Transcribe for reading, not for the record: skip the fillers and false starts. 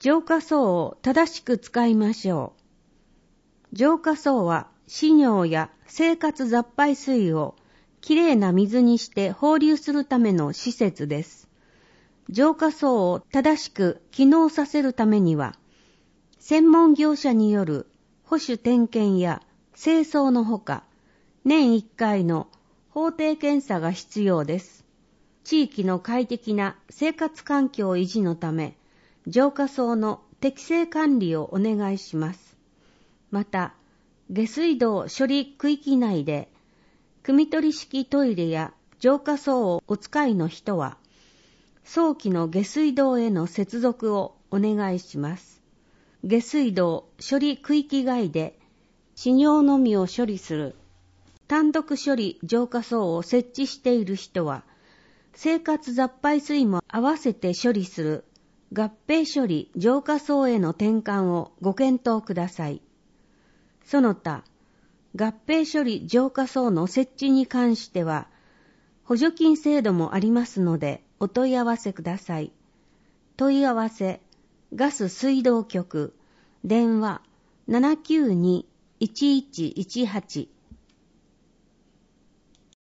浄化槽を正しく使いましょう。浄化槽は屎尿や生活雑排水をきれいな水にして放流するための施設です。浄化槽を正しく機能させるためには、専門業者による保守点検や清掃のほか、年1回の法定検査が必要です。地域の快適な生活環境維持のため、浄化槽の適正管理をお願いします。また、下水道処理区域内で、汲み取り式トイレや浄化槽をお使いの人は、早期の下水道への接続をお願いします。下水道処理区域外で、屎尿のみを処理する単独処理浄化槽を設置している人は、生活雑排水も合わせて処理する合併処理浄化槽への転換をご検討ください。その他、合併処理浄化槽の設置に関しては、補助金制度もありますのでお問い合わせください。問い合わせ、ガス水道局、電話 792-1118